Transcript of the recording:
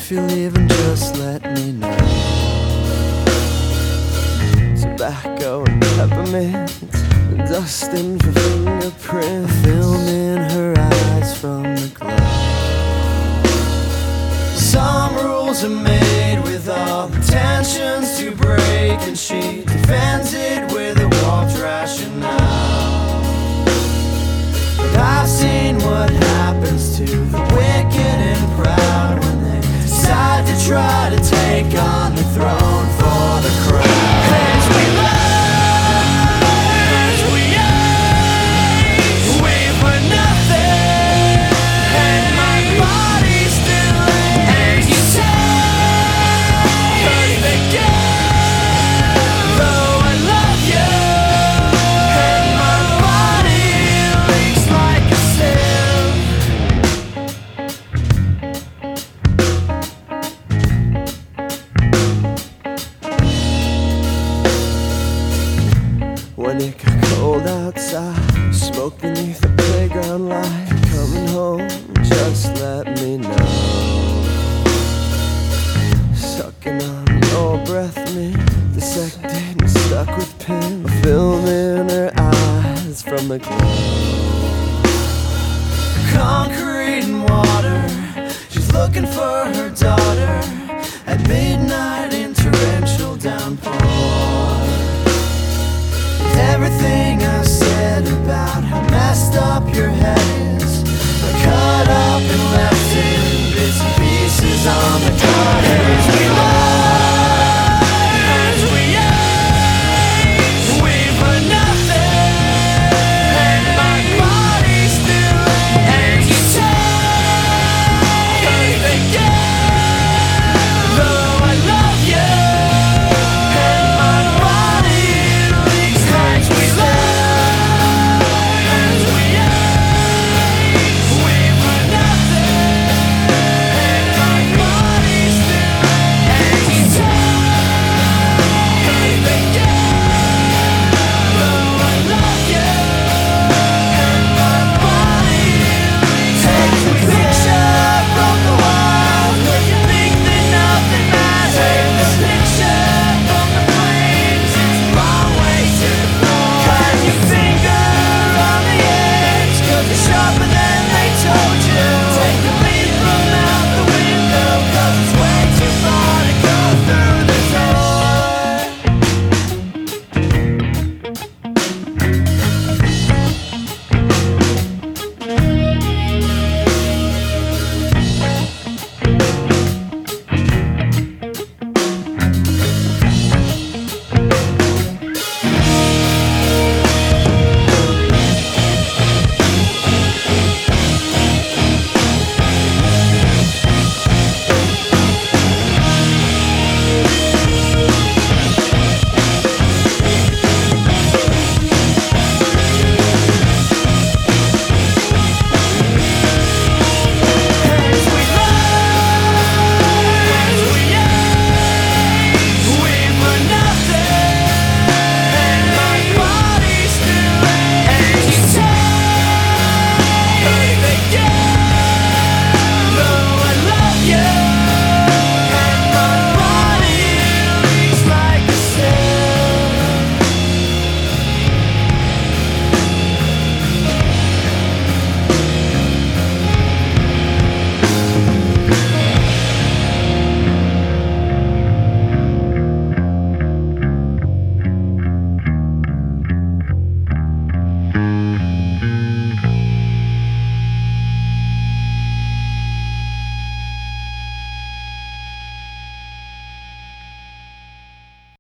If you're leaving, just let me know. Tobacco and peppermint, dusting for fingerprints, film in her eyes from the glow. Some rules are made with all intentions to break, and she defends it with a warped rationale. But I've seen what happens to the wicked and proud when they decide to try to take on the throne for the crown. As we learn, as we age, we were nothing, and my body still aches. And you say, 'cause they give, though I love you, and my body leaks like a sieve. When it got cold outside, smoke beneath the playground light, coming home, just let me know. Sucking on your breath mint, dissected and stuck with pins, a film in her eyes from the glow. Concrete and water, she's looking for her daughter at midnight.